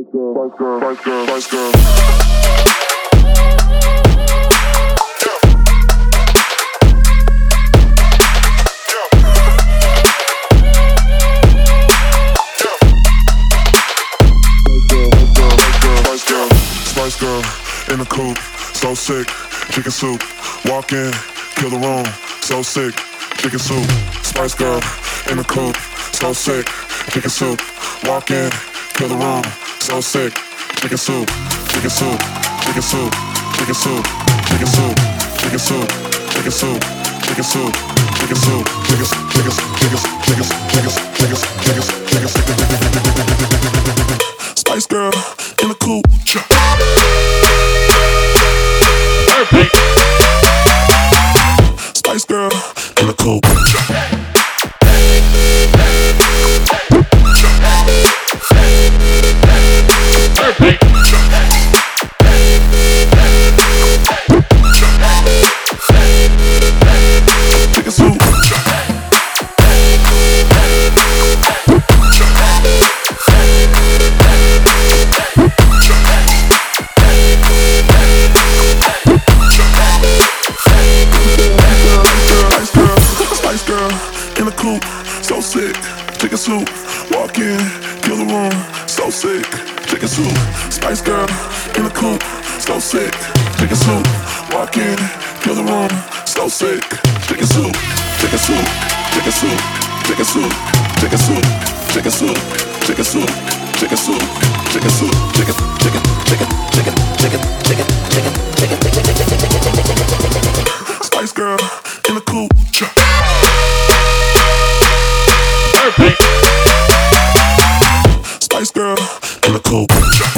Spice girl in the coupe, so sick. Chicken soup, walk in, kill the room, so sick. Chicken soup, Spice girl in the coupe, so sick. Chicken soup, walk in, kill the room, so sick. Chicken soup, chicken soup, chicken soup, chicken soup, chicken soup, chicken soup, chicken soup, chicken soup, chicken soup, chicken chicken chicken chicken chicken chicken chicken chicken. Spice girl in the coupe. Perfect. Spice girl in the coupe. Perfect. Chicken soup. Spice girl in the coupe, so sick. Chicken soup, walk in, kill the room, so sick. Chicken soup, Spice girl in the coupe, so sick. Chicken soup, walk in, kill the room, so sick. Chicken soup, chicken soup, chicken soup, chicken soup, chicken soup, chicken soup, chicken soup, chicken soup, chicken soup, chicken, chicken, chicken, chicken, chicken, chicken, chicken, chicken, chicken. Spice girl in the coupe. Perfect. Spice girl in the coupe.